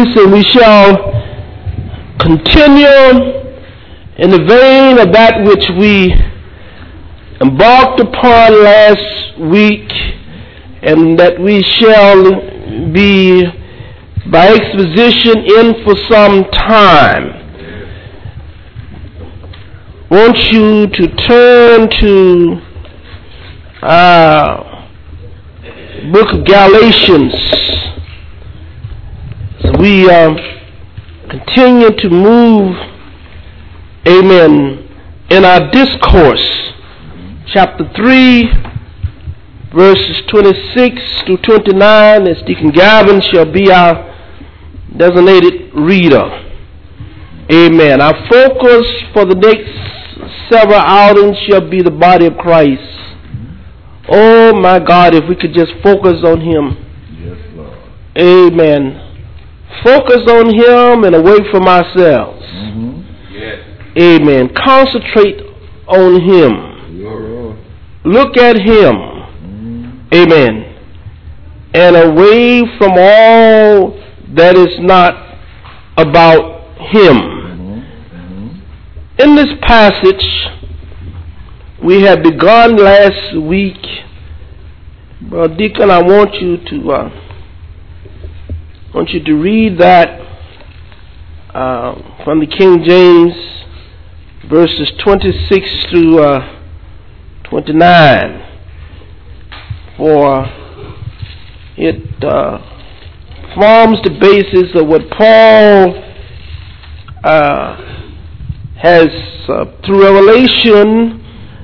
series, and we shall continue in the vein of that which we embarked upon last week, and that we shall be by exposition in for some time. I want you to turn to book of Galatians. So we continue to move, amen, in our discourse. Chapter 3, verses 26 to 29, as Deacon Gavin shall be our designated reader. Amen. Our focus for the next several outings shall be the body of Christ. Oh my God, if we could just focus on Him. Yes, Lord. Amen. Focus on Him and away from ourselves. Yes. Amen. Concentrate on Him. Look at Him. Amen. And away from all that is not about Him. In this passage, we have begun last week. Well, Deacon, I want you to read that from the King James, verses 26 through 29. For it forms the basis of what Paul has, through revelation,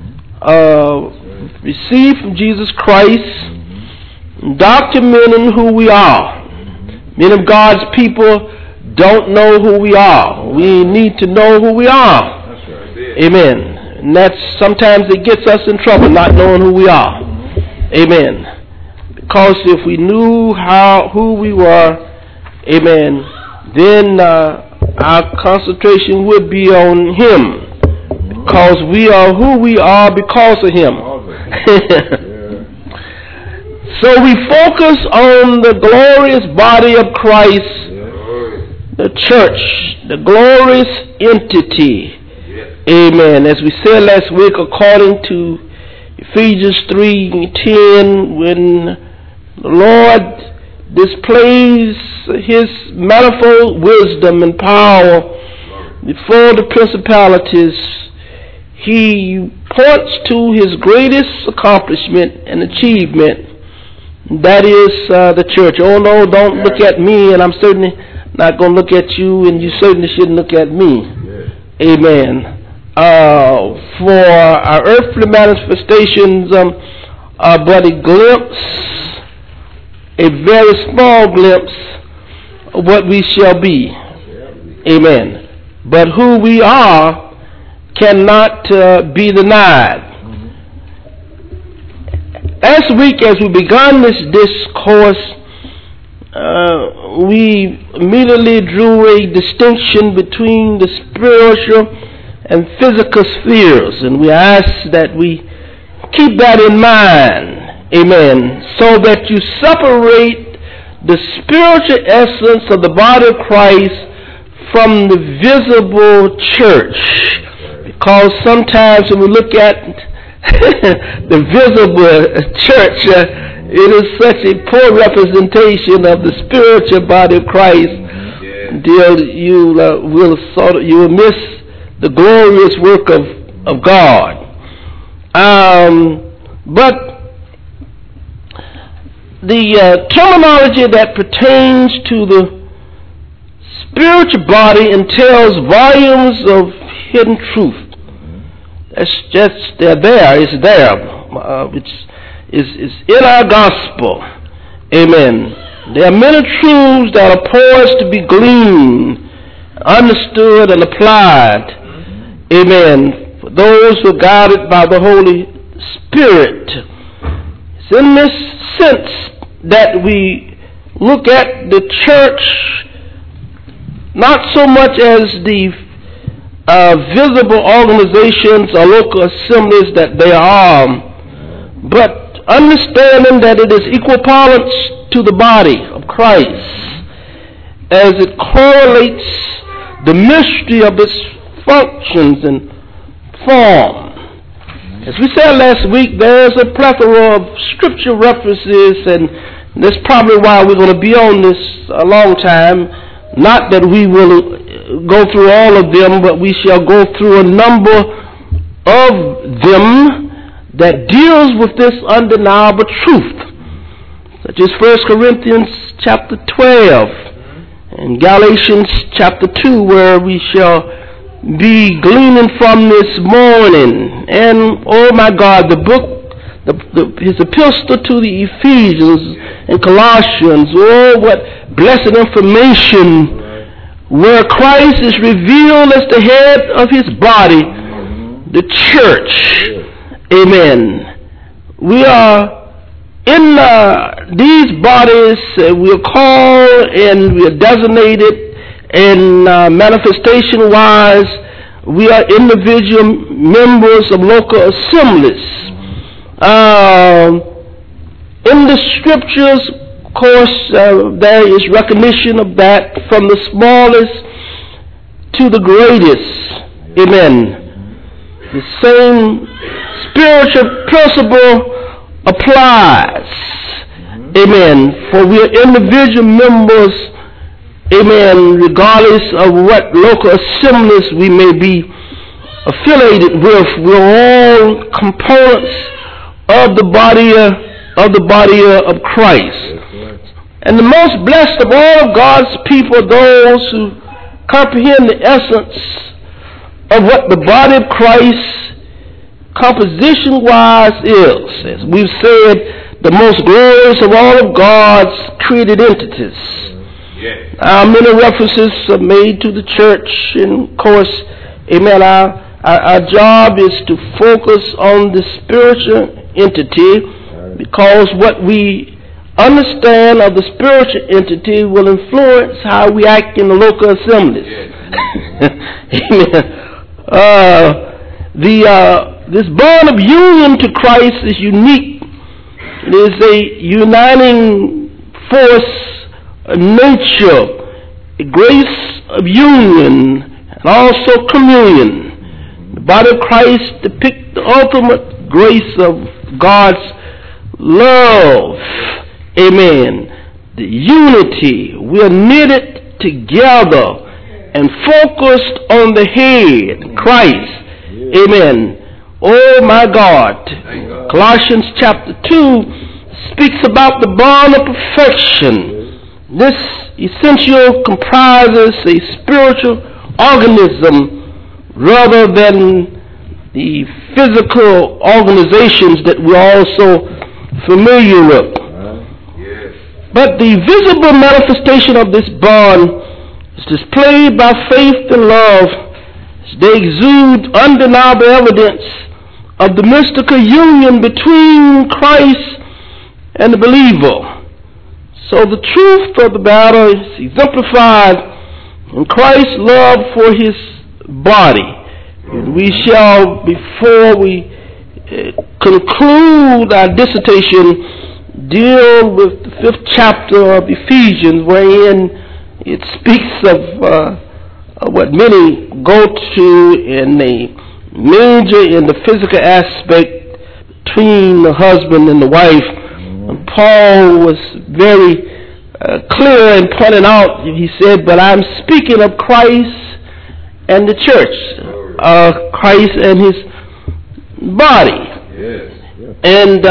received from Jesus Christ, documenting who we are. Many of God's people don't know who we are. We need to know who we are. That's right. Amen. And that's sometimes it gets us in trouble, not knowing who we are. Amen. Because if we knew who we were, amen, then our concentration would be on Him. Because we are who we are because of Him. So we focus on the glorious body of Christ, the church, the glorious entity. Amen. As we said last week, according to Ephesians 3:10, when the Lord displays His manifold wisdom and power before the principalities, He points to His greatest accomplishment and achievement. That is the church. Oh no, don't look at me, and I'm certainly not going to look at you, and you certainly shouldn't look at me. Amen. For our earthly manifestations are but a glimpse, a very small glimpse of what we shall be. Amen. But who we are cannot be denied. Last week, as we began this discourse, we immediately drew a distinction between the spiritual and physical spheres, and we ask that we keep that in mind, amen, so that you separate the spiritual essence of the body of Christ from the visible church, because sometimes when we look at the visible church, it is such a poor representation of the spiritual body of Christ until you will miss the glorious work of God. But the terminology that pertains to the spiritual body entails volumes of hidden truth. It's just, it's there. It's in our gospel. Amen. There are many truths that are poised to be gleaned, understood, and applied. Amen. For those who are guided by the Holy Spirit. It's in this sense that we look at the church not so much as the visible organizations or local assemblies that they are, but understanding that it is equivalent to the body of Christ. as it correlates the mystery of its functions and form. As we said last week, there's a plethora of scripture references, and that's probably why we're going to be on this a long time. Not that we will go through all of them, but we shall go through a number of them that deals with this undeniable truth, such as 1 Corinthians chapter 12 and Galatians chapter 2, where we shall be gleaning from this morning. And oh my God, the book, his epistle to the Ephesians and Colossians, oh what blessed information, where Christ is revealed as the head of his body, the church. Amen. We are in these bodies, we are called and we are designated, and manifestation-wise, we are individual members of local assemblies. In the scriptures, of course, there is recognition of that, from the smallest to the greatest. Amen. The same spiritual principle applies. Amen. For we are individual members, amen, regardless of what local assemblies we may be affiliated with. We're all components of the body of Christ. And the most blessed of all of God's people are those who comprehend the essence of what the body of Christ composition-wise is. As we've said, the most glorious of all of God's created entities. Many references are made to the church, and of course, amen, our job is to focus on the spiritual entity, because what we understand of the spiritual entity will influence how we act in the local assemblies. Amen. This bond of union to Christ is unique. It is a uniting force, a nature, a grace of union, and also communion. The body of Christ depicts the ultimate grace of God's love. Amen. The unity. We are knitted together and focused on the head, Christ. Amen. Oh my God. Colossians chapter 2 speaks about the bond of perfection. This essential comprises a spiritual organism rather than the physical organizations that we're also familiar with. But the visible manifestation of this bond is displayed by faith and love as they exude undeniable evidence of the mystical union between Christ and the believer. So the truth of the matter is exemplified in Christ's love for his body. And we shall, before we conclude our dissertation, deal with the 5th chapter of Ephesians, wherein it speaks of what many go to in the major in the physical aspect between the husband and the wife. And Paul was very clear in pointing out, he said, but I'm speaking of Christ and the church, Christ and his body. Yes. And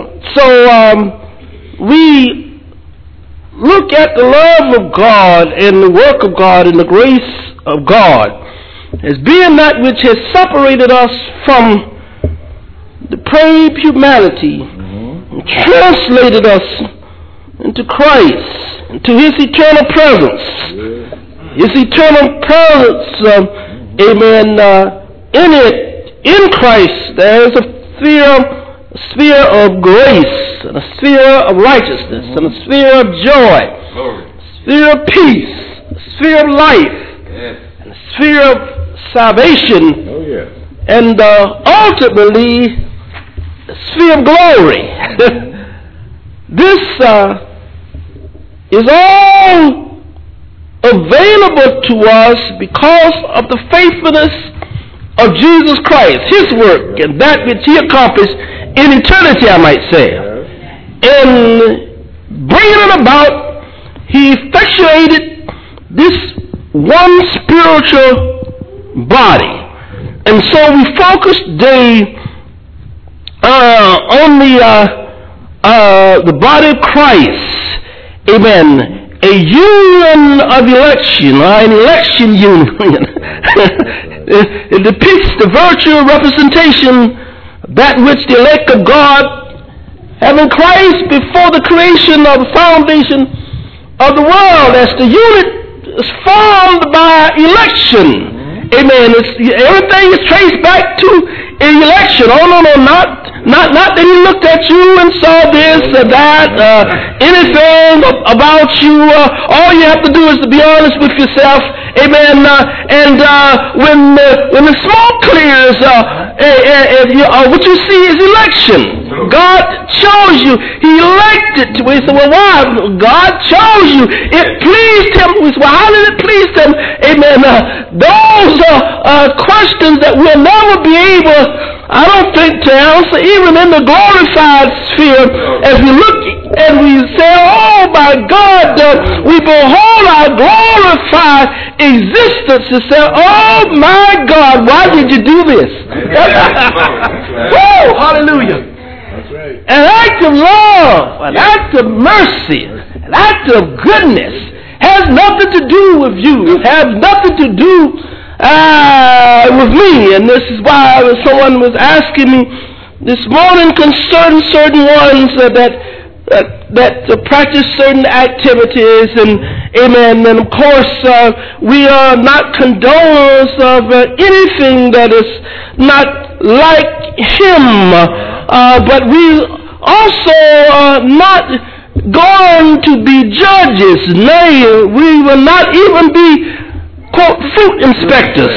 so we look at the love of God and the work of God and the grace of God as being that which has separated us from depraved humanity and translated us into Christ, into his eternal presence. His eternal presence, in Christ there is a sphere of grace, and a sphere of righteousness, and a sphere of joy, a sphere of peace, a sphere of life, and a sphere of salvation, and ultimately a sphere of glory. This is all available to us because of the faithfulness of Jesus Christ, his work, and that which he accomplished in eternity, I might say. In bringing it about, he effectuated this one spiritual body. And so we focus today on the body of Christ. Amen. A union of election, or an election union. It depicts the virtual representation that which the elect of God, having Christ before the creation of the foundation of the world, as the unit is formed by election. Amen. Everything is traced back to election. Oh, no, not that he looked at you and saw this or that, anything about you. All you have to do is to be honest with yourself. Amen. When the smoke clears, what you see is election. God chose you. He elected you. We say, well, why? God chose you. It pleased him. We say, well, how did it please him? Amen. Those are questions that we'll never be able, I don't think, to answer, even in the glorified sphere, as we look and we say, oh my God, we behold our glorified existence and say, oh my God, why did you do this? Whoa, hallelujah. That's right. An act of love, an act of mercy, an act of goodness has nothing to do with you. It has nothing to do with me. And this is why someone was asking me this morning concerning certain ones that practice certain activities, and amen. And of course, we are not condoners of anything that is not like him, but we also are not going to be judges. Nay, we will not even be, quote, fruit inspectors.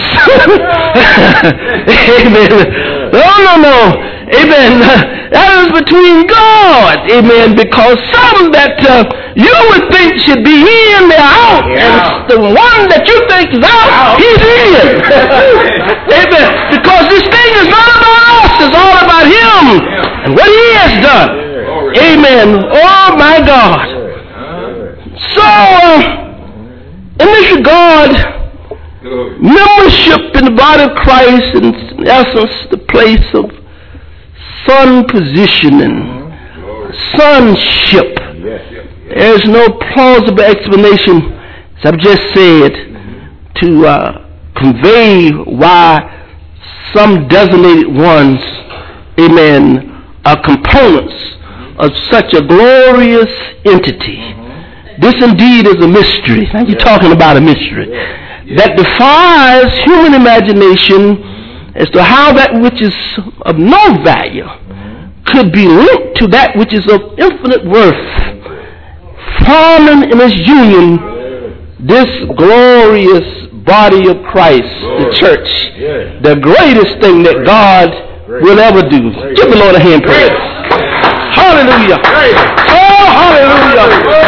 Amen. No. Amen. That is between God. Amen. Because some that you would think should be in, they're out. And the one that you think is out, he's in. Amen. Because this thing is not about us. It's all about him and what he has done. Amen. Oh, my God. So, in this regard, membership in the body of Christ, in essence, the place of son positioning, sonship. There's no plausible explanation, as I've just said, to convey why some designated ones, amen, are components of such a glorious entity. This indeed is a mystery. Now you're talking about a mystery that defies human imagination as to how that which is of no value could be linked to that which is of infinite worth, forming in its union this glorious body of Christ, the church, the greatest thing that God will ever do. Give the Lord a hand praise. Hallelujah. Oh, hallelujah.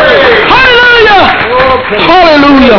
Hallelujah.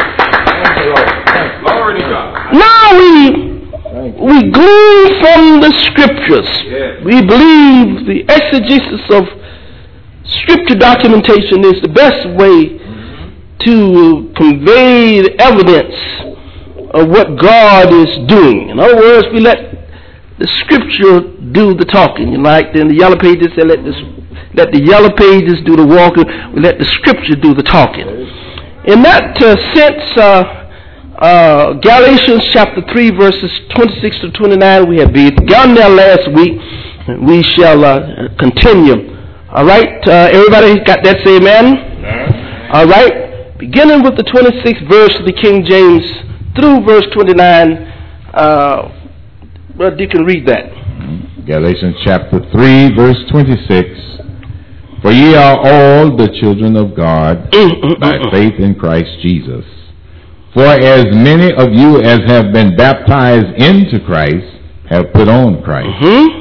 Hallelujah. Now we glean from the scriptures. We believe the exegesis of scripture documentation is the best way to convey the evidence of what God is doing. In other words, we let the scripture do the talking. Like in the yellow pages, they let the yellow pages do the walking. We let the scripture do the talking. In that sense, Galatians chapter 3 verses 26 to 29, we have begun there last week. We shall continue. All right, everybody got that? Say amen. All right, beginning with the 26th verse of the King James through verse 29. Brother Deacon, read that. Galatians chapter 3 verse 26. For ye are all the children of God by faith in Christ Jesus. For as many of you as have been baptized into Christ have put on Christ.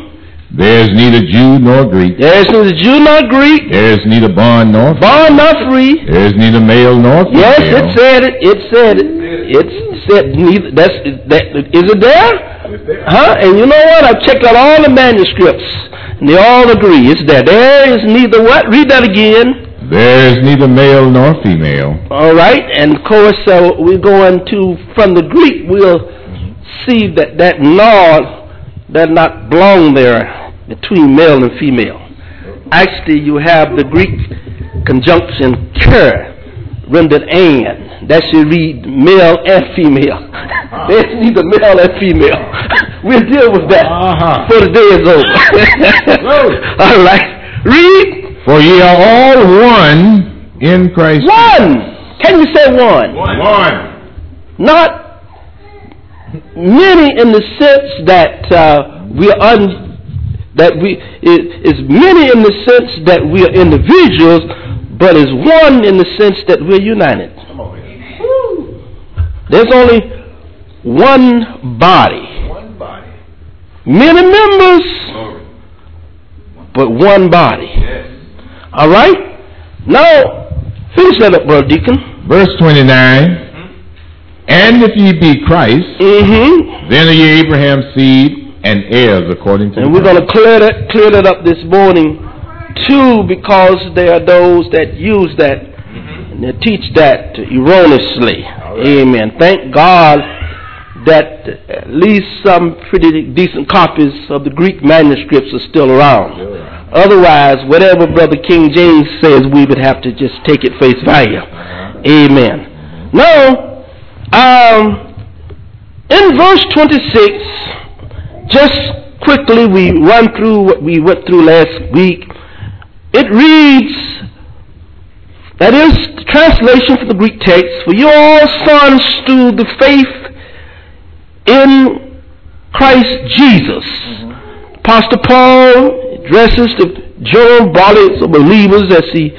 There is neither Jew nor Greek. There is neither Jew nor Greek. There is neither bond nor free. Bond nor free. There is neither male nor female. Yes, it said it. It said it. It said neither. Is it there? Huh? And you know what? I've checked out all the manuscripts, and they all agree. It's there. There is neither what? Read that again. There is neither male nor female. All right, and of course we're going to, from the Greek, we'll see that nor does not belong there between male and female. Actually, you have the Greek conjunction ker, rendered and. That should read male and female. There's neither male and female. We'll deal with that before the day is over. All right, read. For ye are all one in Christ. One. Can you say one? One. Not many in the sense that is many in the sense that we are individuals, but is one in the sense that we're united. There's only one body. Many members, but one body. All right? Now, finish that up, Brother Deacon. Verse 29. And if ye be Christ, then are ye Abraham's seed and heirs according to. And we're going to clear that up this morning, too, because there are those that use that and they teach that erroneously. Right. Amen. Thank God that at least some pretty decent copies of the Greek manuscripts are still around. Otherwise, whatever Brother King James says, we would have to just take it face value. Amen. Now, in verse 26, just quickly we run through what we went through last week. It reads, that is the translation from the Greek text, for you all sons through the faith in Christ Jesus. Apostle Paul addresses the general body of believers as he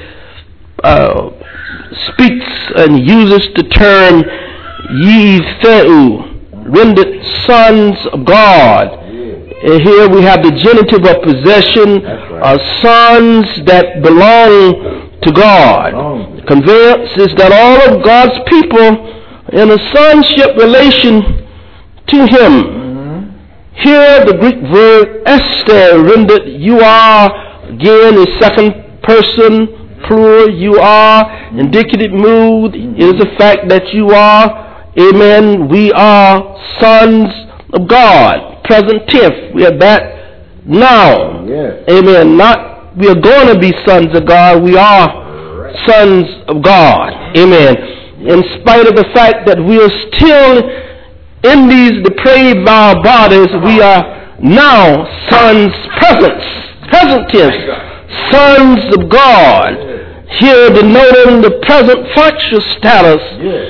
speaks and uses the term ye theu, rendered sons of God. And here we have the genitive of possession, sons that belong to God. The conveyance is that all of God's people in a sonship relation to Him. Here the Greek verb ester, rendered you are, again is second person plural, you are, indicative mood is the fact that you are, amen, we are sons of God. Present tense, we have that now. Amen. Not we are going to be sons of God, we are sons of God. Amen. In spite of the fact that we are still in these depraved vile bodies, we are now sons, present tense, sons of God. Here denoting the present functional status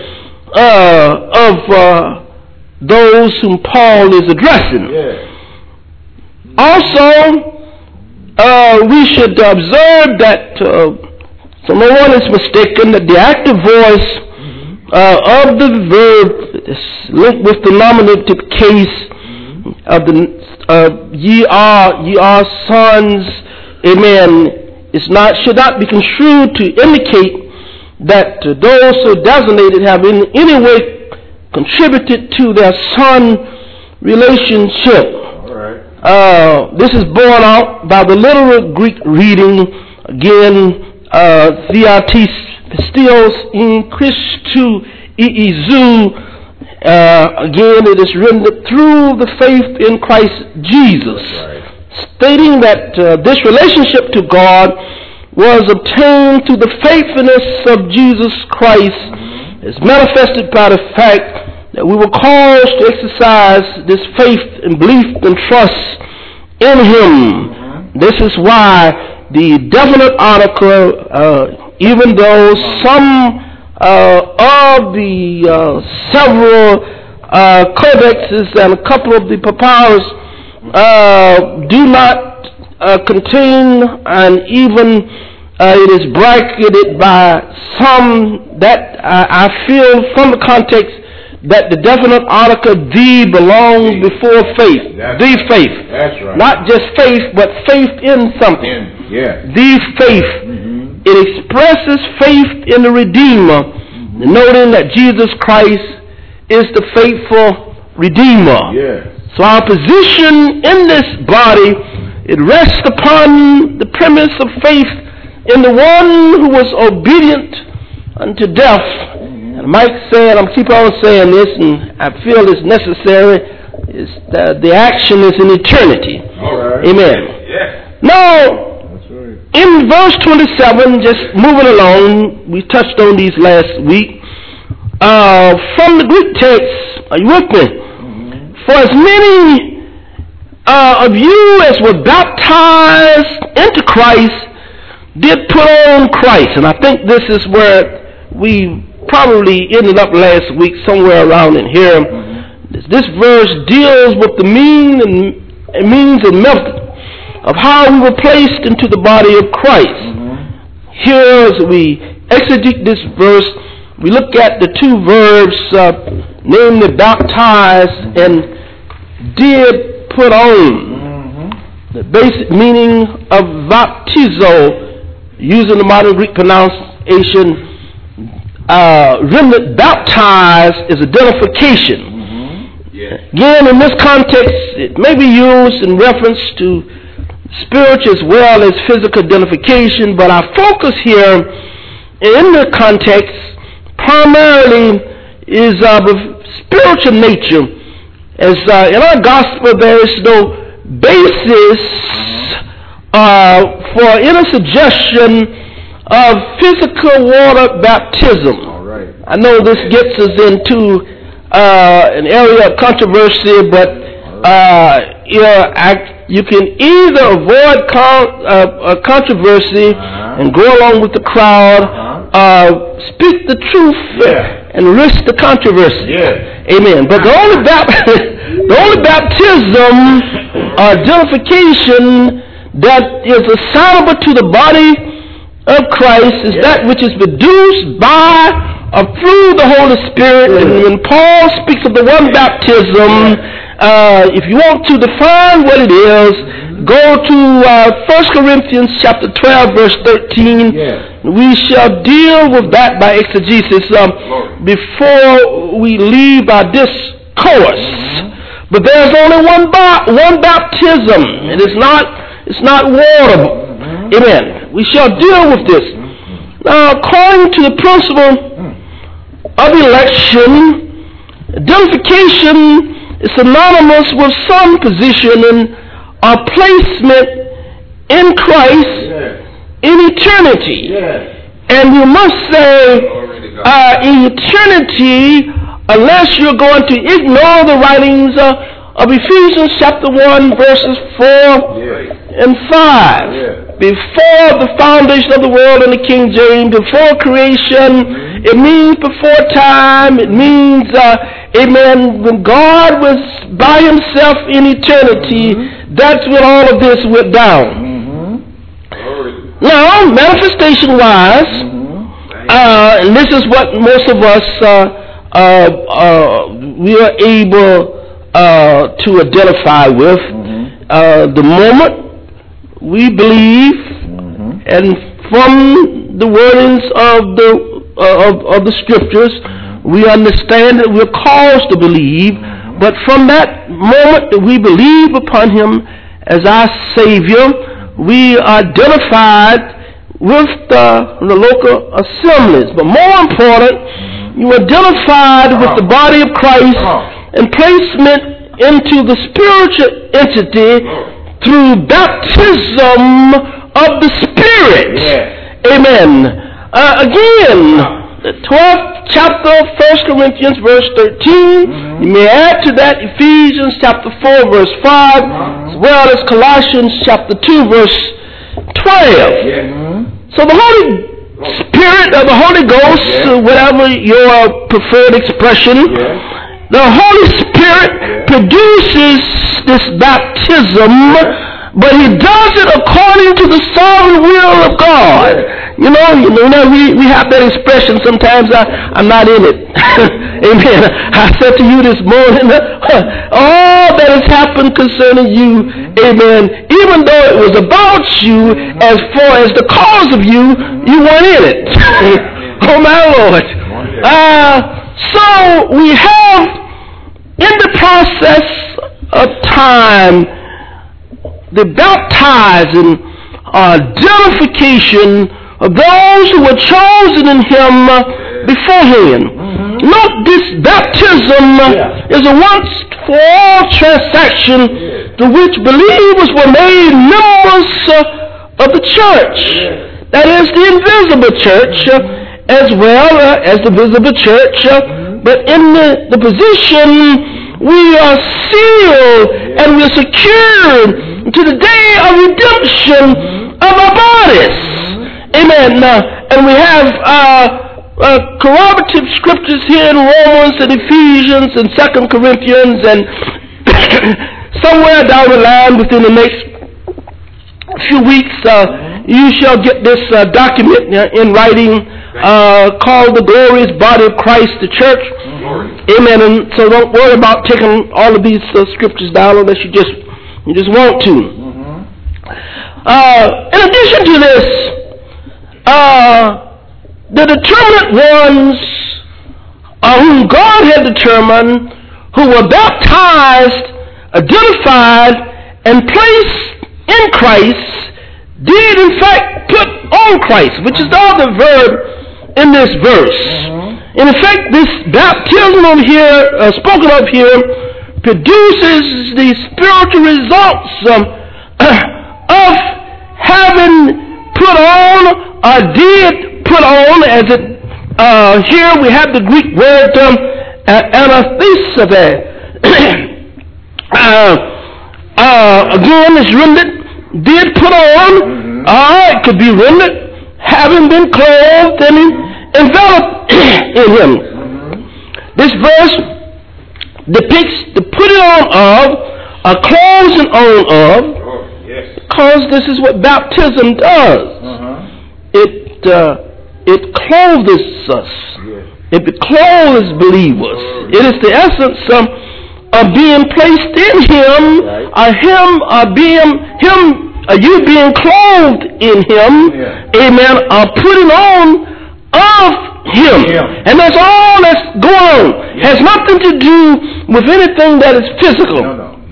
of those whom Paul is addressing. Also, we should observe that, so no one is mistaken, that the active voice of the verb is linked with the nominative case of the ye are sons, amen, should not be construed to indicate that those who are designated have in any way contributed to their son relationship. This is borne out by the literal Greek reading, again, theatis pistios in Christu iizu. Again, it is rendered through the faith in Christ Jesus, stating that this relationship to God was obtained through the faithfulness of Jesus Christ, is manifested by the fact that we were called to exercise this faith and belief and trust in Him. This is why the definite article, even though some of the several codexes and a couple of the papyrus do not contain, and even it is bracketed by some that I feel from the context that the definite article "the" belongs before faith. The faith. That's right. Not just faith, but faith in something. The faith. It expresses faith in the Redeemer, noting that Jesus Christ is the faithful Redeemer. So our position in this body, it rests upon the premise of faith in the one who was obedient unto death. And Mike said, I'm keep on saying this, and I feel it's necessary, is that the action is in eternity. Amen. Now, in verse 27, just moving along, we touched on these last week. From the Greek text, are you with me? For as many of you as were baptized into Christ did put on Christ. And I think this is where we probably ended up last week, somewhere around in here. This verse deals with the means and method of how we were placed into the body of Christ. Here, as we exegete this verse, we look at the two verbs, namely baptized and did put on. The basic meaning of baptizo, using the modern Greek pronunciation, remnant baptized is identification. Again, in this context, it may be used in reference to spiritual as well as physical identification, but our focus here in the context primarily is of spiritual nature, as in our gospel there is no basis for any suggestion of physical water baptism. I know this gets us into an area of controversy, but you can either avoid controversy and go along with the crowd, speak the truth and risk the controversy. Amen. But the only baptism or identification that is assignable to the body of Christ is that which is produced by or through the Holy Spirit. And when Paul speaks of the one baptism, if you want to define what it is, go to 1 Corinthians chapter 12, verse 13. We shall deal with that by exegesis before we leave our discourse. But there's only one baptism, and it's not water. Amen. We shall deal with this. Now, according to the principle of election, identification is synonymous with some position or placement in Christ in eternity. And we must say in eternity, unless you're going to ignore the writings of Ephesians chapter 1, verses 4 and 5. Before the foundation of the world in the King James, before creation, it means before time, it means, amen, when God was by himself in eternity, that's when all of this went down. Now, manifestation-wise, and this is what most of us, we are able to identify with, the moment we believe, and from the wordings of the scriptures, we understand that we're caused to believe. But from that moment that we believe upon him as our Savior, we are identified with the local assemblies. But more important, you are identified with the body of Christ and placement into the spiritual entity through baptism of the Spirit. Amen. Again, the 12th chapter of 1 Corinthians, verse 13. You may add to that Ephesians chapter 4, verse 5, as well as Colossians chapter 2, verse 12. So the Holy Spirit or the Holy Ghost, whatever your preferred expression, the Holy Spirit produces this baptism, but he does it according to the sovereign will of God. we have that expression sometimes, I'm not in it. Amen. I said to you this morning, all that has happened concerning you, amen, even though it was about you, as far as the cause of you, you weren't in it. Oh my Lord. So we have, in the process of time, the baptizing identification of those who were chosen in him beforehand. Note, this baptism is a once for all transaction through which believers were made members of the church. That is the invisible church as well as the visible church. But in the position, we are sealed and we are secured to the day of redemption of our bodies. Amen. And we have corroborative scriptures here in Romans and Ephesians and 2 Corinthians, and somewhere down the line within the next few weeks you shall get this document in writing called The Glorious Body of Christ, the Church. Amen. And so don't worry about taking all of these scriptures down unless you just want to. In addition to this, the determinate ones whom God had determined, who were baptized, identified, and placed in Christ, did in fact put on Christ, which is the other verb in this verse. In effect, this baptism over here, spoken of here, produces the spiritual results of having put on, or did put on, as it here we have the Greek word anathesave. Again, it's rendered did put on. It could be rendered having been clothed and enveloped in him. This verse depicts the putting on of, a closing on of, because this is what baptism does. It clothes us. It clothes believers. It is the essence of being placed in him, you being clothed in him, amen, putting on of him. And that's all that's going on. It has nothing to do with anything that is physical.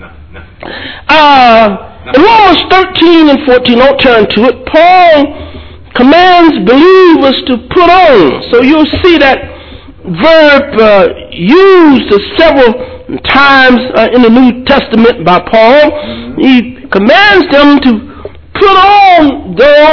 In Romans 13 and 14, don't turn to it, Paul commands believers to put on. So you'll see that verb used several times in the New Testament by Paul. He commands them to put on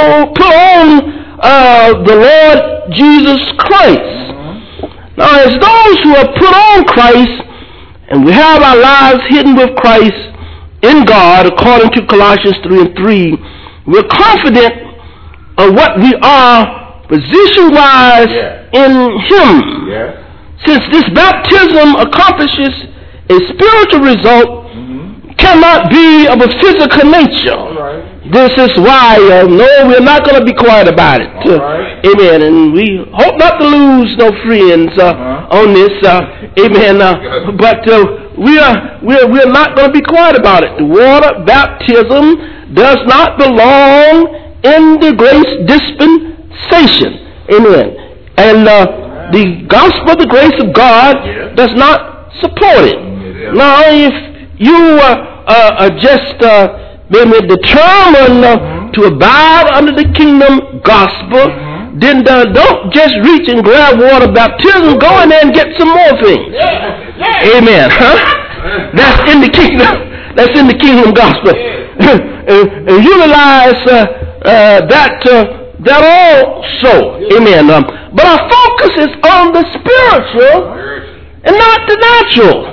the Lord Jesus Christ. Now, as those who have put on Christ, and we have our lives hidden with Christ in God, according to Colossians 3 and 3, we're confident of what we are position-wise in him. Since this baptism accomplishes a spiritual result, cannot be of a physical nature. This is why, no, we're not going to be quiet about it. Amen. And we hope not to lose no friends on this. Amen. But we're not going to be quiet about it. The water baptism does not belong in the grace dispensation. Amen. And the gospel of the grace of God does not support it. Now, if you are just determined to abide under the kingdom gospel, then don't just reach and grab water baptism. Go in there and get some more things. Amen. That's in the kingdom. That's in the kingdom gospel. And utilize that also. Amen. But our focus is on the spiritual and not the natural.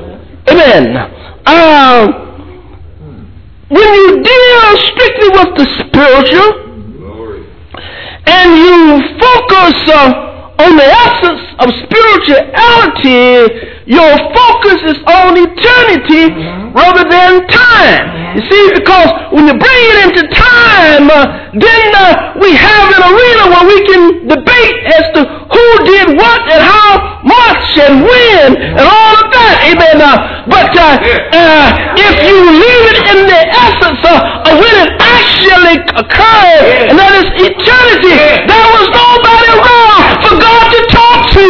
Amen. When you deal strictly with the spiritual and you focus on the essence of spirituality, your focus is on eternity rather than time. You see, because when you bring it into time, then we have an arena where we can debate as to who did what and how much and when and all of that. Amen. But if you leave it in the essence of when it actually occurred, and that is eternity, there was nobody around for God to talk to.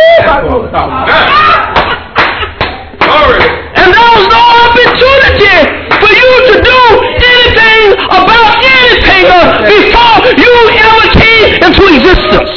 And there was no opportunity for you to do anything about anything before you ever came into existence.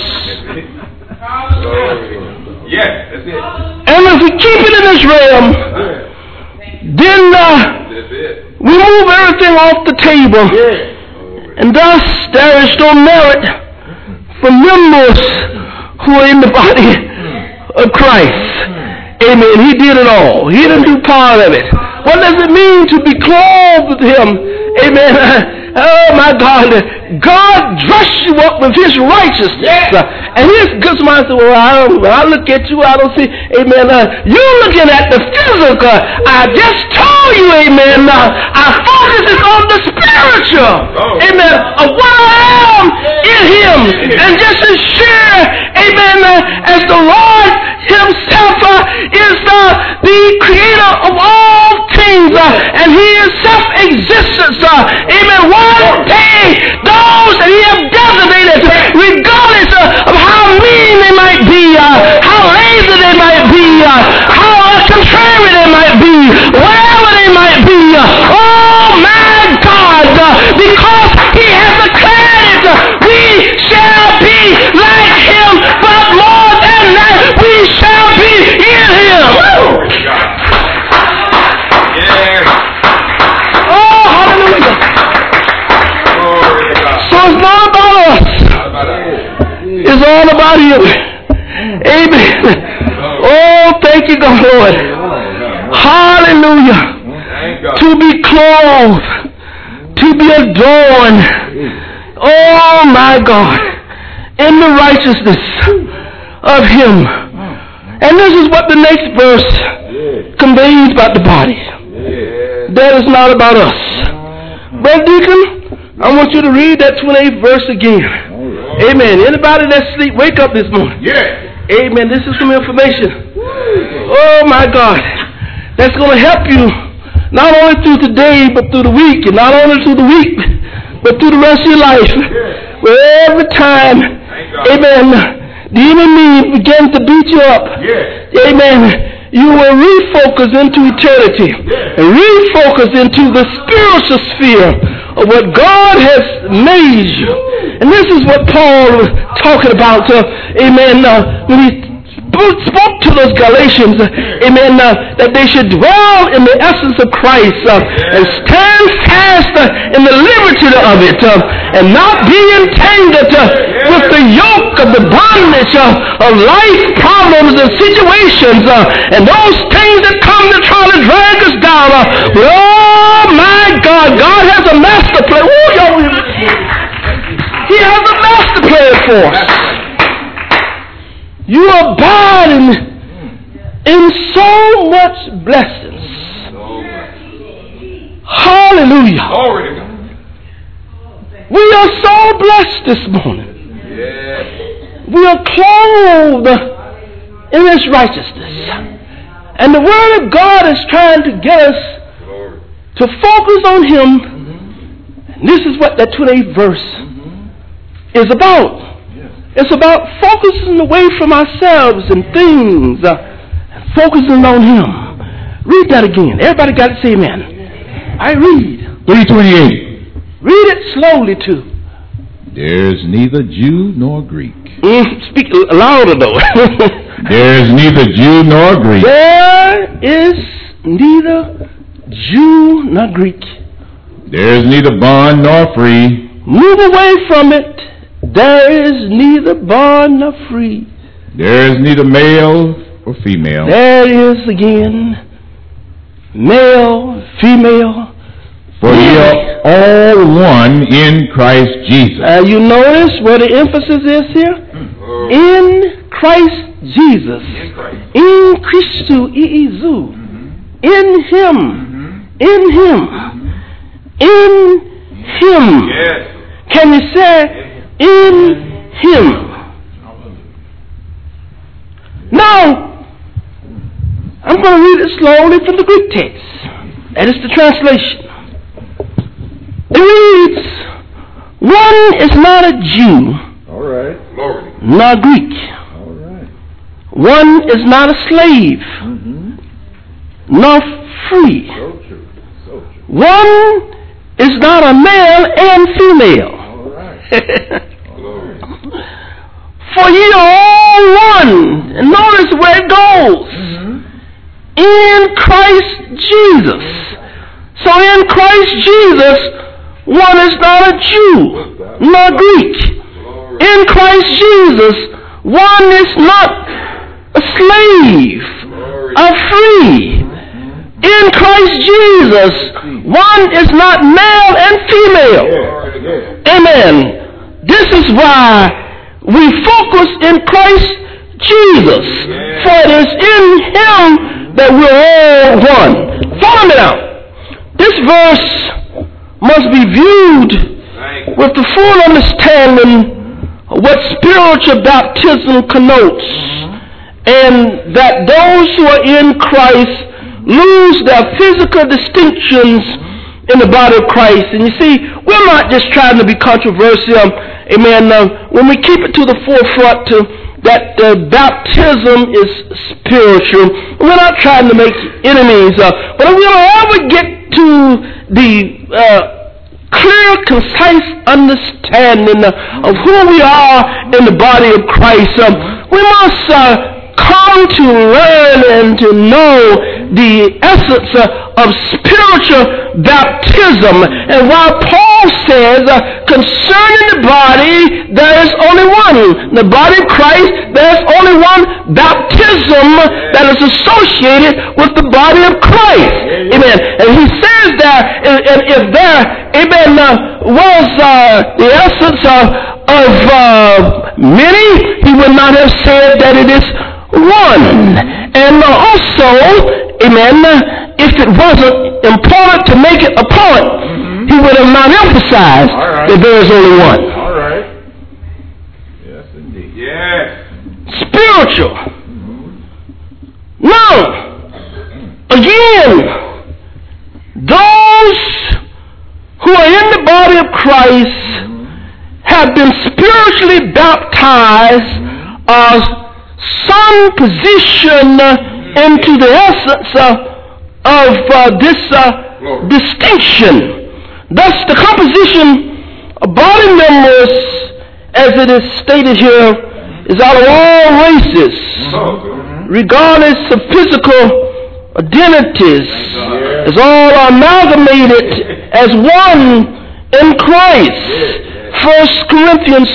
Yes, that's it. And if we keep it in this realm, then we move everything off the table. And thus there is no merit for members who are in the body of Christ. Amen. He did it all. He didn't do part of it. What does it mean to be clothed with him? Amen. Oh my God. God dressed you up with his righteousness. And his good mind said, well, when I look at you, I don't see, amen, you're looking at the physical. I just told you, amen, our focus is on the spiritual. Amen. Of what I am in him. And just as sure, amen, as the Lord himself is the creator of all things, and he is self-existence. Amen. One day, those that he has designated, regardless of how mean they might be, how lazy they might be, how contrary they might be, whatever they might be, oh my God, because he has declared it, we shall be like him, but more than that, we shall be in him. Oh, hallelujah. So it's not about us. It's all about him. Amen. Oh, thank you, God, Lord. Hallelujah. To be clothed, to be adorned. Oh, my God. In the righteousness of him. And this is what the next verse conveys about the body. That is not about us. Brother Deacon, I want you to read that 28th verse again. Amen. Anybody that's asleep, wake up this morning. Amen. This is some information. Oh my God. That's going to help you not only through today, but through the week. And not only through the week, but through the rest of your life. Where every time, amen, the enemy begins to beat you up. Amen. You will refocus into eternity and refocus into the spiritual sphere of what God has made you. And this is what Paul was talking about, amen, when he spoke to those Galatians, amen, that they should dwell in the essence of Christ and stand fast in the liberty of it and not be entangled with the yoke of the bondage of life problems and situations and those things that come to try to drag us down. Oh my God, God has a master plan. He has a master plan for us. You abide in so much blessings. Hallelujah. We are so blessed this morning. We are clothed in his righteousness. And the word of God is trying to get us to focus on him. And this is what that 28th verse is about. It's about focusing away from ourselves and things and focusing on him. Read that again. Everybody got to say amen. I read. 3:28. Read it slowly too. There is neither Jew nor Greek. Speak louder though. There is neither Jew nor Greek. There is neither Jew nor Greek. There is neither bond nor free. Move away from it. There is neither bond nor free. There is neither male or female. There is again male, female, For ye are all one in Christ Jesus. You notice where the emphasis is here? In Christ Jesus. In Christu Iizu. In Him. In Him. In Him. Can you say in Him? Now, I'm going to read it slowly from the Greek text. That is the translation. It reads, one is not a Jew, nor Greek. One is not a slave, nor free. One is not a male and female. For ye are all one. And notice where it goes. In Christ Jesus. So in Christ Jesus, one is not a Jew, nor Greek. In Christ Jesus, one is not a slave, or free. In Christ Jesus, one is not male and female. Amen. This is why we focus in Christ Jesus. For it is in Him that we're all one. Follow me now. This verse must be viewed with the full understanding of what spiritual baptism connotes, and that those who are in Christ lose their physical distinctions in the body of Christ. And you see, we're not just trying to be controversial. Amen. When we keep it to the forefront that baptism is spiritual, we're not trying to make enemies. But if we don't ever get to the clear, concise understanding of who we are in the body of Christ, we must come to learn and to know the essence of spiritual baptism. And while Paul says concerning the body, there is only one. The body of Christ, there is only one baptism that is associated with the body of Christ. Amen. And he says that if there, amen, was the essence of many, he would not have said that it is one. And also, amen, if it wasn't important to make it a point, he would have not emphasized that there is only one. All right. Yes, indeed. Yes. Spiritual. Now, again, those who are in the body of Christ have been spiritually baptized as some position into the essence of this distinction. Thus, the composition of body members, as it is stated here, is out of all races, regardless of physical identities, is all amalgamated as one in Christ. 1 Corinthians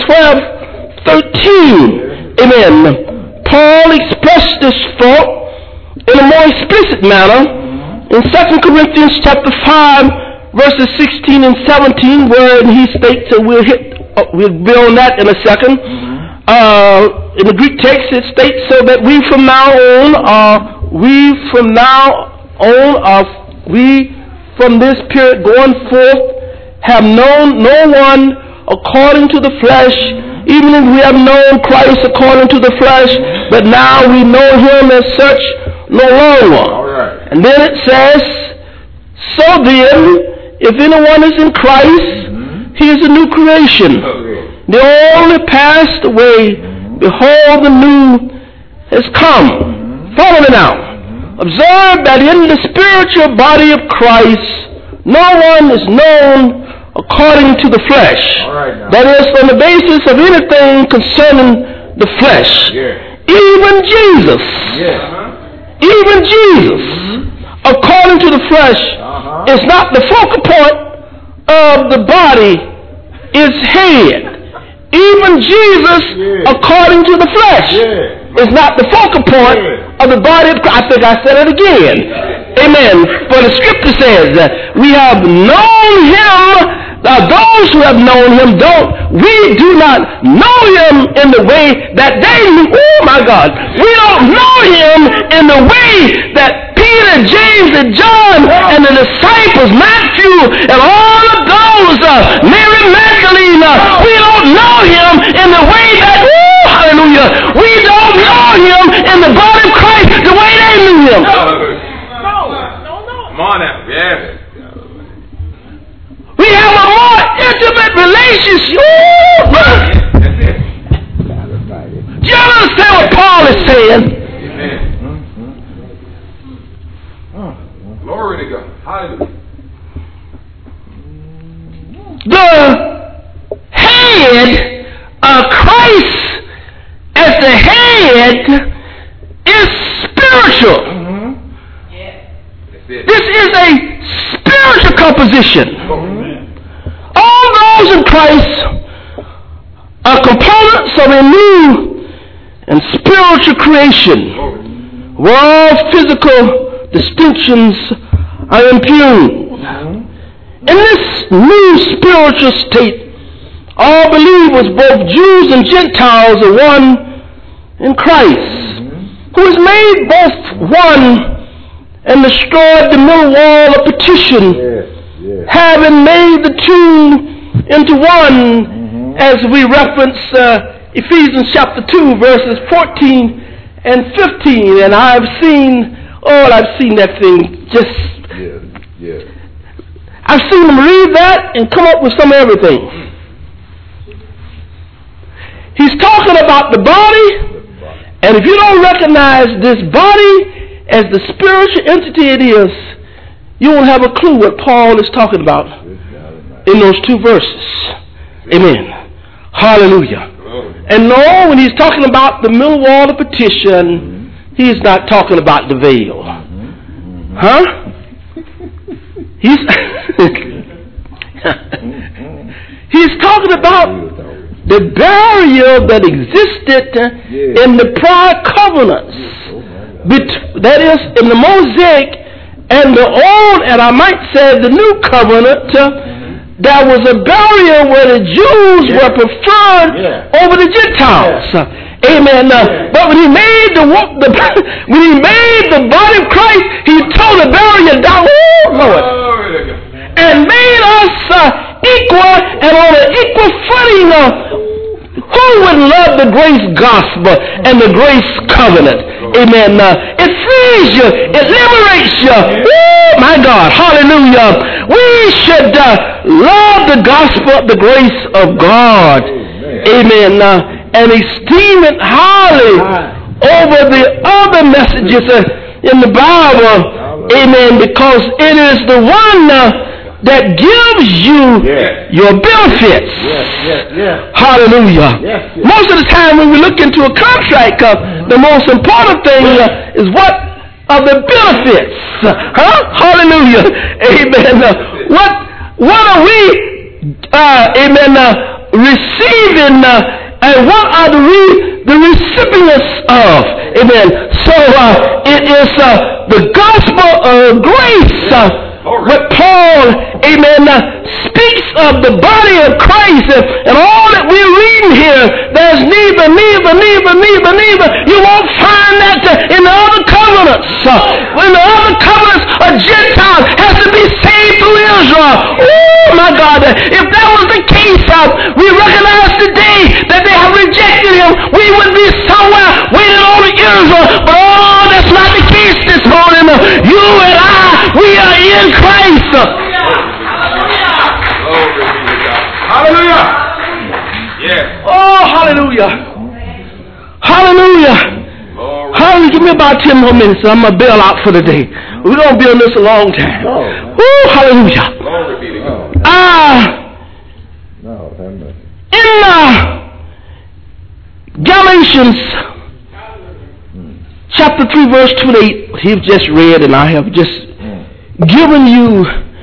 12:13. Amen. Paul expressed this thought in a more explicit manner in 2 Corinthians chapter 5, verses 16 and 17, where he states, and we'll be on that in a second. In the Greek text, it states, so that we from now on, we from this period going forth, have known no one according to the flesh, even if we have known Christ according to the flesh, but now we know Him as such no longer. Right. And then it says, so then, if anyone is in Christ, he is a new creation. The old had passed away, behold, the new has come. Follow me now. Observe that in the spiritual body of Christ, no one is known according to the flesh. That is, on the basis of anything concerning the flesh. Even Jesus, even Jesus, according to the flesh, is not the focal point of the body, is head. Even Jesus, according to the flesh, is not the focal point of the body of Christ. I think I said it again. Amen. For the scripture says, we have known him. Those who have known him we do not know him in the way that they knew. Oh my God. We don't know him in the way that Peter, James, and John, and the disciples, Matthew, and all of those, Mary Magdalene, we don't know him in the way that, hallelujah, we don't know him in the body of Christ the way they knew him. No. Come on now. Yes. We have a more intimate relationship. Do you understand what Paul is saying? Amen. Glory to God. Hallelujah. The head of Christ as the head is spiritual. This is a spiritual composition. All those in Christ are components of a new and spiritual creation, where all physical distinctions are impugned. In this new spiritual state, all believers, both Jews and Gentiles, are one in Christ, who has made both one and destroyed the middle wall of partition, having made the two into one, as we reference Ephesians chapter 2, verses 14 and 15. And I've seen that thing I've seen them read that and come up with some of everything. He's talking about the body, and if you don't recognize this body as the spiritual entity it is, you won't have a clue what Paul is talking about in those two verses. Amen. Hallelujah. And no, when he's talking about the middle wall of partition, he's not talking about the veil. Huh? He's talking about the barrier that existed in the prior covenants. That is, in the Mosaic and the old, and I might say the new covenant, there was a barrier where the Jews were preferred over the Gentiles. Amen. But when he made the body of Christ, he tore the barrier down, Lord, and made us equal and on an equal footing. Who would love the grace gospel and the grace covenant? Amen. It frees you. It liberates you. Oh, my God. Hallelujah. We should love the gospel of the grace of God. Amen. And esteem it highly over the other messages in the Bible. Amen. Because it is the one that gives you your benefits. Hallelujah. Most of the time when we look into a contract, the most important thing is what are the benefits. Hallelujah. Amen. What are we receiving and what are the recipients of? Amen. So it is the gospel of grace. What Paul, speaks of the body of Christ and all that we're reading here, there's neither. You won't find that in the other covenants. In the other covenants, a Gentile has to be saved through Israel. Oh my God, if that was the case, we recognize today that they have rejected him. We would be somewhere waiting on Israel, but that's not the case this morning. You and I, we are in Christ. Hallelujah. Yes. Oh, hallelujah. Hallelujah. Hallelujah. Give me about 10 more minutes and I'm going to bail out for the day. We're going to be on this a long time. Oh, hallelujah. In Galatians chapter 3 verse 28, he's just read and I have just given you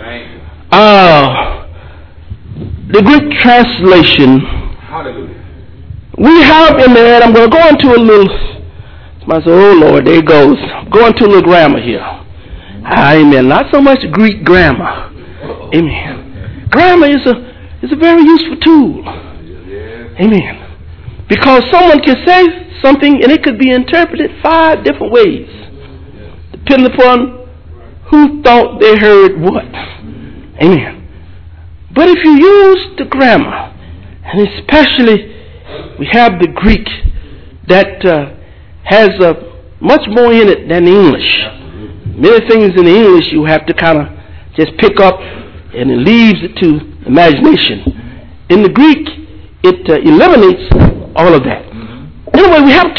the Greek translation. Hallelujah. We have in there, I'm going to go into a little Somebody said, oh Lord, there it goes. Going to a little grammar here. Amen. Not so much Greek grammar. Amen. Grammar is a very useful tool. Amen. Because someone can say something and it could be interpreted 5 different ways, depending upon who thought they heard what. Amen. But if you use the grammar, and especially we have the Greek that has much more in it than the English. Many things in the English you have to kind of just pick up, and it leaves it to imagination. In the Greek, it eliminates all of that. Anyway, we have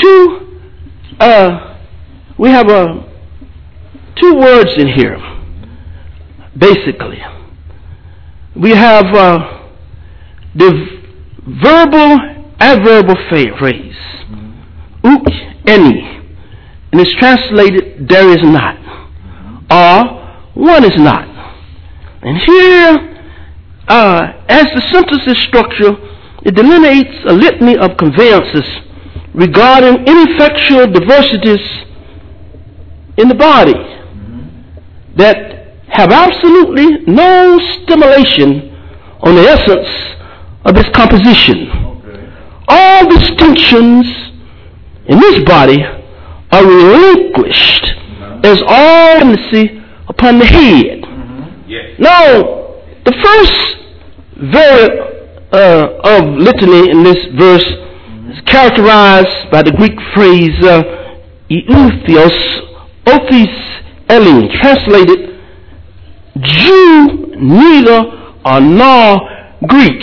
two words in here, basically. We have the verbal adverbial phrase, uk any, and it's translated there is not, or one is not. And here, as the sentence is structured, it delineates a litany of conveyances regarding ineffectual diversities in the body that have absolutely no stimulation on the essence of its composition. All distinctions in this body are relinquished as all dependency upon the head. Now, the first verb of litany in this verse is characterized by the Greek phrase euthios, othis elin, translated Jew, neither or nor Greek.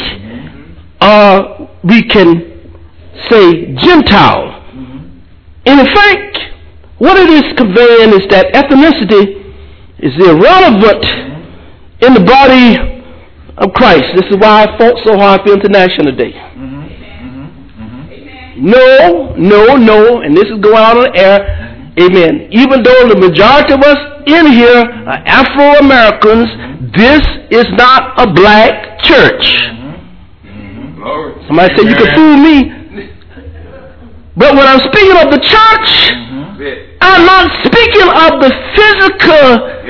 We can say Gentile. In effect, what it is conveying is that ethnicity is irrelevant in the body of Christ. This is why I fought so hard for International Day. No, and this is going out on the air. Amen. Even though the majority of us in here are Afro-Americans, this is not a black church. Somebody said you can fool me. But when I'm speaking of the church, I'm not speaking of the physical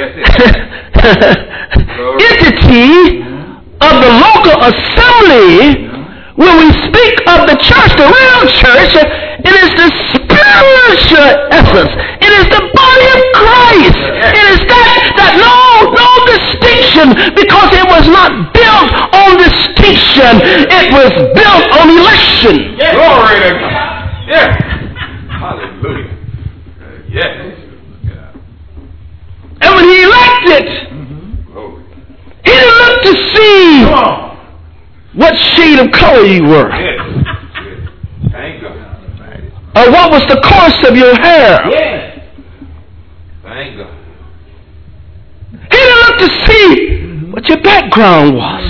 entity of the local assembly. When we speak of the church, the real church, it is the spiritual essence. It is the body of Christ. It is that no distinction, because it was not built on distinction. It was built on election. Yes. Glory to God. Yes. Hallelujah. Yes. And when he elected, he didn't look to see what shade of color you were. Yes. Thank God. Or what was the course of your hair. Yes. Thank God. He didn't look to see what your background was.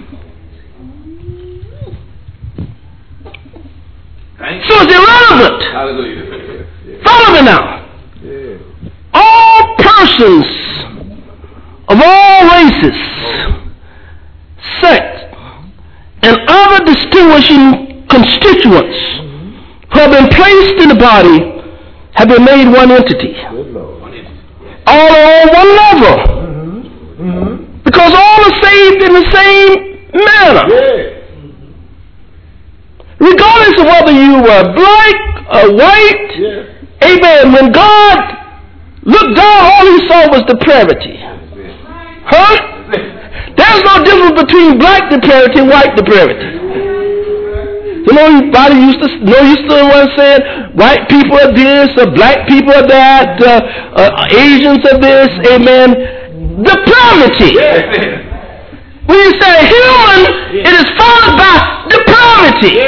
So it's irrelevant. Hallelujah. Follow me now. All persons of all races, sects, and other distinguishing constituents who have been placed in the body have been made one entity. All are on one level. Because all are saved in the same manner. Regardless of whether you were black or white, amen, when God looked down, all he saw was depravity. Huh? There's no difference between black depravity and white depravity. You know, everybody used to saying white people are this, or black people are that, Asians are this, amen. Depravity. When you say human, it is followed by depravity.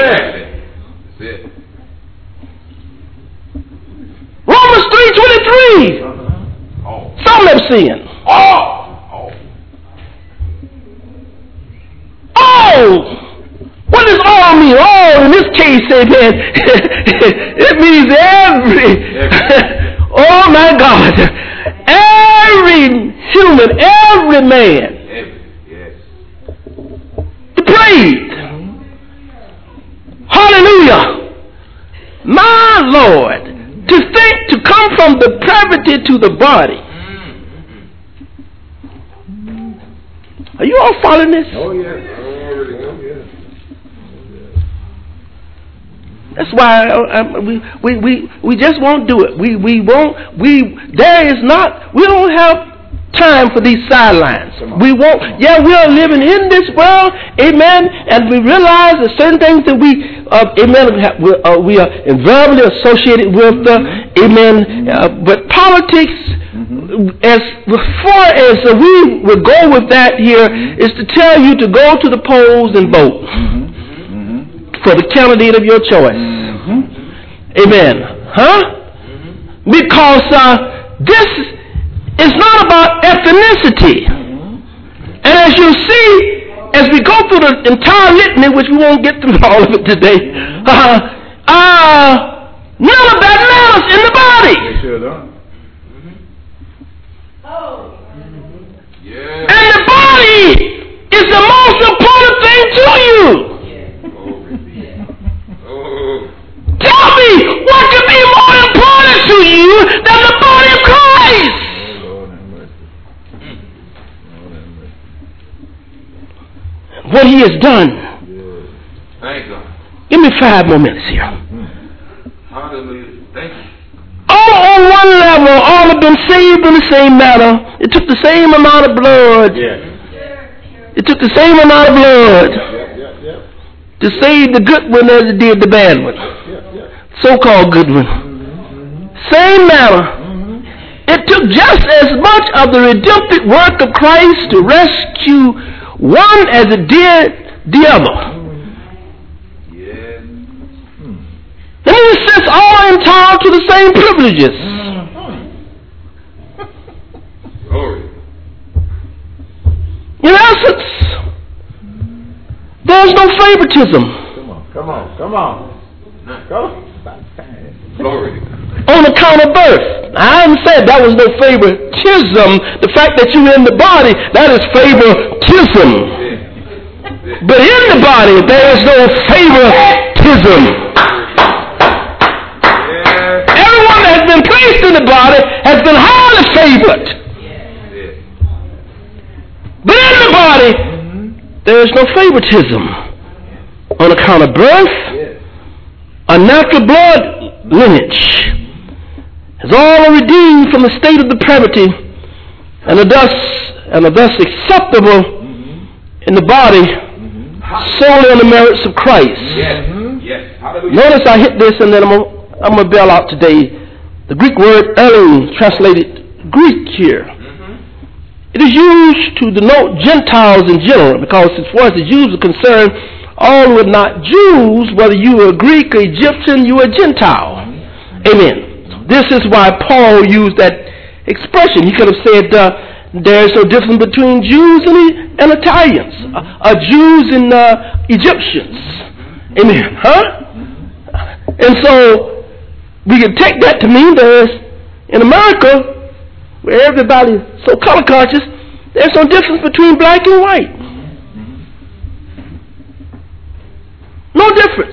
Romans 3:23. Some have sinned. What does all mean? All in this case, amen. It means every. Oh my God. Every human, every man. Depraved. Hallelujah. My Lord. To think to come from depravity to the body. Are you all following this? Oh, yes. That's why we just won't do it. We don't have time for these sidelines. We won't. Yeah, we are living in this world, amen, and we realize that certain things that we are invariably associated with, amen. But politics, as far as we will go with that here, is to tell you to go to the polls and vote for the candidate of your choice. Amen. Huh? Because this is not about ethnicity. And as you see, as we go through the entire litany, which we won't get through all of it today, none of that matters in the body. And the body is the most important thing to you. Tell me what could be more important to you than the body of Christ? What he has done. Thank God. Give me 5 more minutes here. Hallelujah. Thank you. All on one level, all have been saved in the same manner. It took the same amount of blood. It took the same amount of blood to save the good one as it did the bad one. So-called good one. Same manner. It took just as much of the redemptive work of Christ to rescue one as it did the other. And in a sense, all are entitled to the same privileges. Glory. In essence, there's no favoritism. Come on. Glory. On account of birth. I haven't said that was no favoritism. The fact that you're in the body, that is favoritism. But in the body, there is no favoritism. Everyone that has been placed in the body has been highly favored. But in the body, there is no favoritism. On account of birth, a natural blood lineage is all redeemed from the state of depravity and are thus acceptable in the body solely on the merits of Christ. Notice I hit this and then I'm going to bail out today. The Greek word "elim," translated Greek here. It is used to denote Gentiles in general, because as far as the Jews are concerned, all who are not Jews, whether you are Greek or Egyptian, you are Gentile. Amen. This is why Paul used that expression. He could have said there's no difference between Jews and Italians, Jews and Egyptians. Amen. Huh? And so we can take that to mean there's, in America, where everybody is so color conscious, there's no difference between black and white. No difference.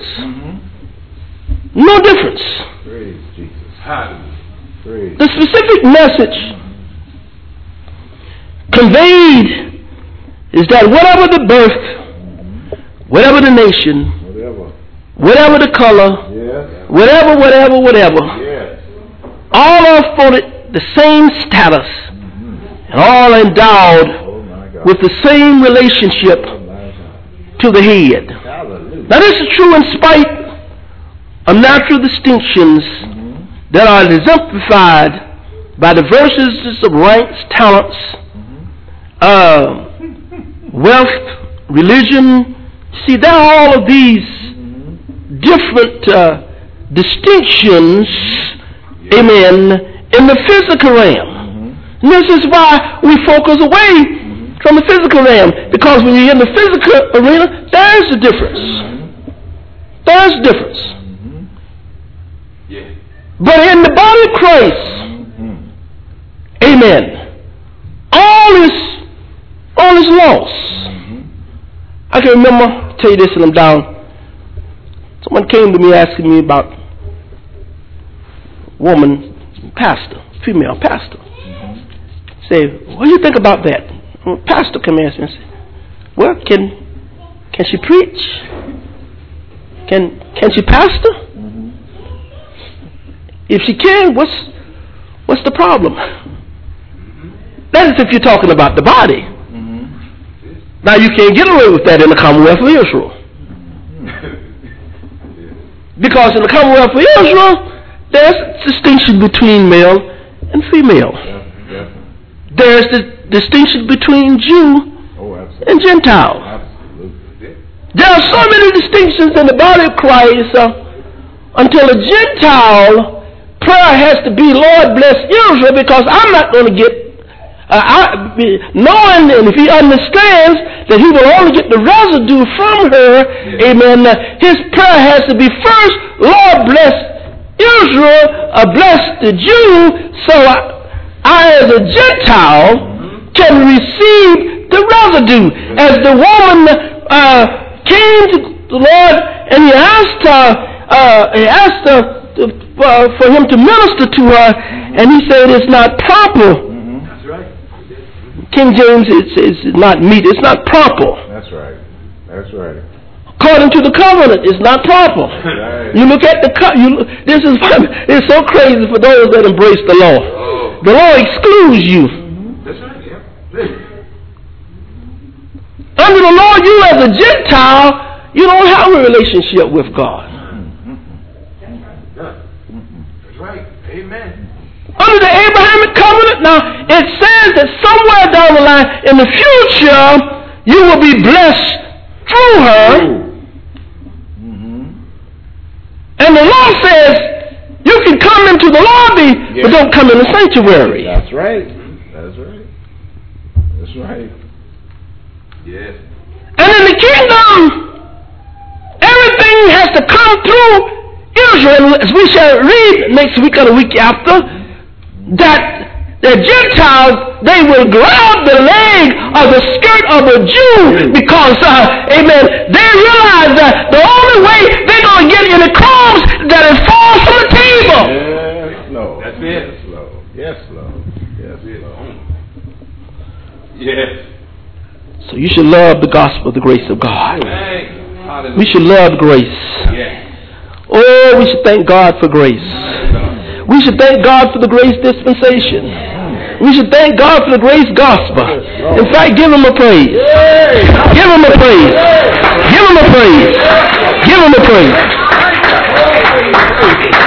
No difference. Praise Jesus. The specific message conveyed is that whatever the birth, whatever the nation, whatever the color, whatever, all are afforded the same status and all are endowed with the same relationship to the head. Now this is true in spite of natural distinctions that are exemplified by diverses of ranks, talents, wealth, religion. See, there are all of these different distinctions, amen, in the physical realm. And this is why we focus away from the physical realm, because when you're in the physical arena, there's a difference. There's a difference. But in the body of Christ, amen, all is lost. I can remember, I'll tell you this and I'm down. Someone came to me asking me about a woman pastor, female pastor. Say, what do you think about that? Well, pastor come ask me and say, well, can she preach? Can she pastor? If she can, what's the problem? That is if you're talking about the body. Now you can't get away with that in the Commonwealth of Israel. Because in the Commonwealth of Israel, there's distinction between male and female. There's the distinction between Jew and Gentile. There are so many distinctions in the body of Christ until a Gentile prayer has to be, Lord bless Israel, because I'm not going to get, knowing, and if he understands that he will only get the residue from her, amen, his prayer has to be first, Lord bless Israel, bless the Jew, so I as a Gentile can receive the residue. As the woman came to the Lord and he asked her for him to minister to her, and he said it's not proper. That's right. King James it's not meet, it's not proper. That's right. That's right. According to the covenant, it's not proper. Right. You look at it's so crazy for those that embrace the law. The law excludes you. That's right, yeah. Under the law, you as a Gentile, you don't have a relationship with God. That's right. Amen. Under the Abrahamic covenant, now it says that somewhere down the line in the future, you will be blessed through her. And the law says you can come into the lobby, but don't come in the sanctuary. That's right. That's right. That's right. Yes. And in the kingdom, everything has to come through Israel, as we shall read next week or the week after, that the Gentiles, they will grab the leg or the skirt of a Jew because, amen, they realize that the only way they're going to get any crumbs that it falls from the table. Yes, Lord. That's it. Yes, Lord. Yes, Lord. Yes, Lord. Yes. So you should love the gospel, the grace of God. Hallelujah. We should love grace. Yes. Oh, we should thank God for grace. We should thank God for the grace dispensation. We should thank God for the grace gospel. In fact, give him a praise. Give him a praise. Give him a praise. Give him a praise.